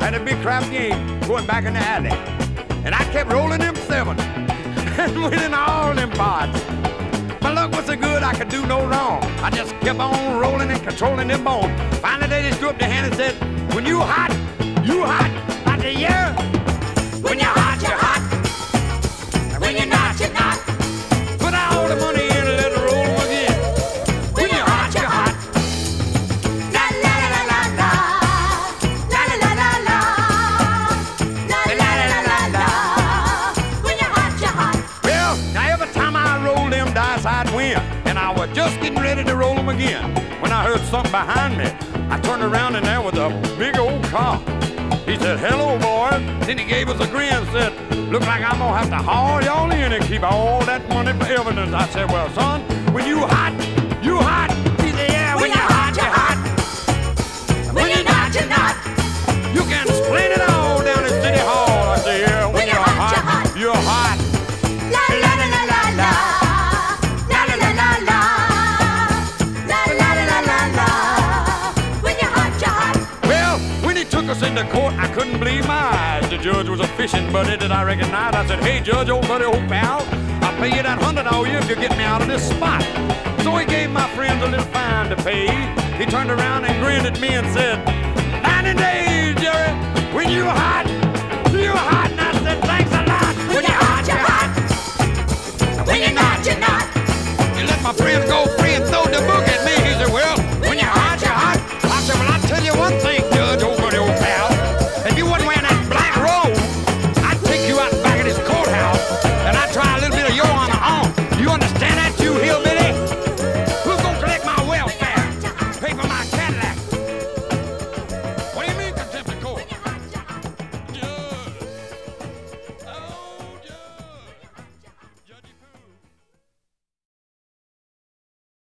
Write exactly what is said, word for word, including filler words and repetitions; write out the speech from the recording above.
had a big crap game going back in the alley. And I kept rolling them seven and winning all them pots. My luck was so good I could do no wrong. I just kept on rolling and controlling them bones. Finally they just threw up their hand and said, when you hot, you hot. I said, yeah. When you're hot, you're hot. And when you're not, you're not. Put all the money in and let it roll again. When you're hot, you're hot. La la la la la. La la la la la. La la la la la. When you're hot, you're hot. Well, now every time I roll them dice, I'd win. And I was just getting ready to roll them again when I heard something behind me. I turned around and there was a big old car. He said, hello, boys. Then he gave us a grin and said, look like I'm going to have to haul y'all in and keep all that money for evidence. I said, well, son, when you hot, you hot. He said, yeah, when, when you're hot, you're hot. hot. When, when you're not, you're not. You can explain it all down at City Hall. I said, yeah, when, when you're, you're hot, hot, you're hot. La, la, la, la, la, la. La, la, la, la, la. La, la, la, la, la. When you're hot, you're hot. Well, when he took us into court, I couldn't believe my eyes. The judge was a fishing buddy that I recognized. I said, hey, judge, old buddy, old pal, I'll pay you that hundred all you if you get me out of this spot. So he gave my friends a little fine to pay. He turned around and grinned at me and said, ninety days, Jerry, when you're hot,